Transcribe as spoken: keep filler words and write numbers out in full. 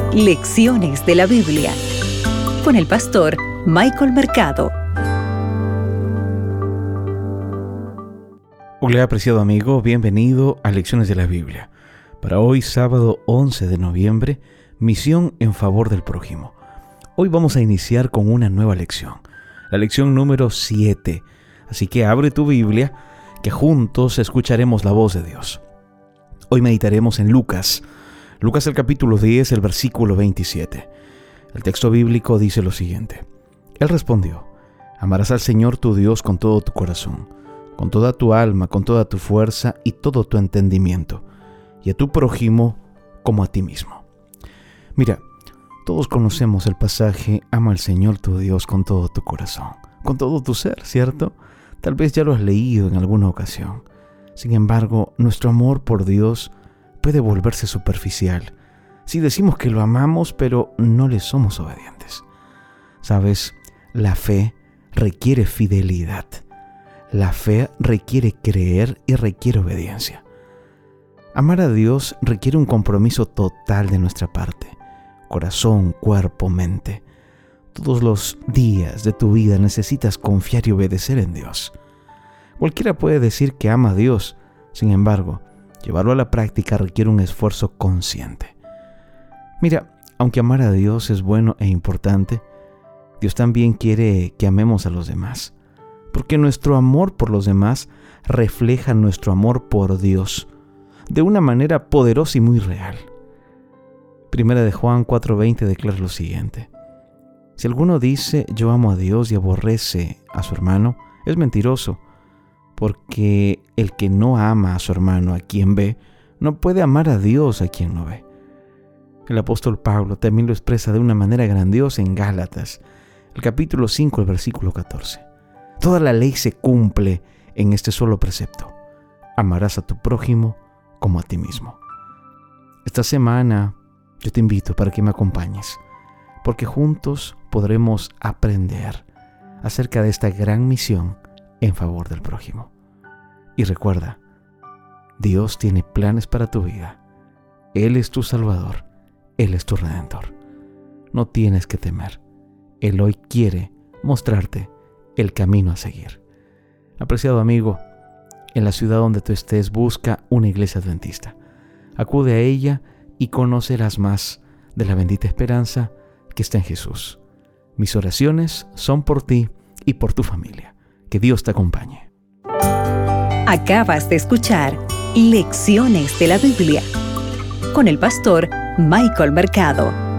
Lecciones de la Biblia con el pastor Michael Mercado. Hola, apreciado amigo, bienvenido a Lecciones de la Biblia. Para hoy, sábado once de noviembre, misión en favor del prójimo. Hoy vamos a iniciar con una nueva lección, la lección número siete. Así que abre tu Biblia, que juntos escucharemos la voz de Dios. Hoy meditaremos en Lucas, Lucas el capítulo diez, el versículo veintisiete. El texto bíblico dice lo siguiente: Él respondió: amarás al Señor tu Dios con todo tu corazón, con toda tu alma, con toda tu fuerza y todo tu entendimiento, y a tu prójimo como a ti mismo. Mira, todos conocemos el pasaje: ama al Señor tu Dios con todo tu corazón, con todo tu ser, ¿cierto? Tal vez ya lo has leído en alguna ocasión. Sin embargo, nuestro amor por Dios puede volverse superficial si decimos que lo amamos, pero no le somos obedientes. ¿Sabes? La fe requiere fidelidad. La fe requiere creer y requiere obediencia. Amar a Dios requiere un compromiso total de nuestra parte. Corazón, cuerpo, mente. Todos los días de tu vida necesitas confiar y obedecer en Dios. Cualquiera puede decir que ama a Dios, sin embargo, llevarlo a la práctica requiere un esfuerzo consciente. Mira, aunque amar a Dios es bueno e importante, Dios también quiere que amemos a los demás, porque nuestro amor por los demás refleja nuestro amor por Dios de una manera poderosa y muy real. Primera de Juan cuatro veinte declara lo siguiente: si alguno dice yo amo a Dios y aborrece a su hermano, es mentiroso, porque el que no ama a su hermano a quien ve, no puede amar a Dios a quien no ve. El apóstol Pablo también lo expresa de una manera grandiosa en Gálatas, el capítulo cinco, el versículo catorce. Toda la ley se cumple en este solo precepto: amarás a tu prójimo como a ti mismo. Esta semana yo te invito para que me acompañes, porque juntos podremos aprender acerca de esta gran misión en favor del prójimo. Y recuerda, Dios tiene planes para tu vida. Él es tu Salvador, Él es tu Redentor. No tienes que temer. Él hoy quiere mostrarte el camino a seguir. Apreciado amigo, en la ciudad donde tú estés, busca una iglesia adventista. Acude a ella y conocerás más de la bendita esperanza que está en Jesús. Mis oraciones son por ti y por tu familia. Que Dios te acompañe. Acabas de escuchar Lecciones de la Biblia con el pastor Michael Mercado.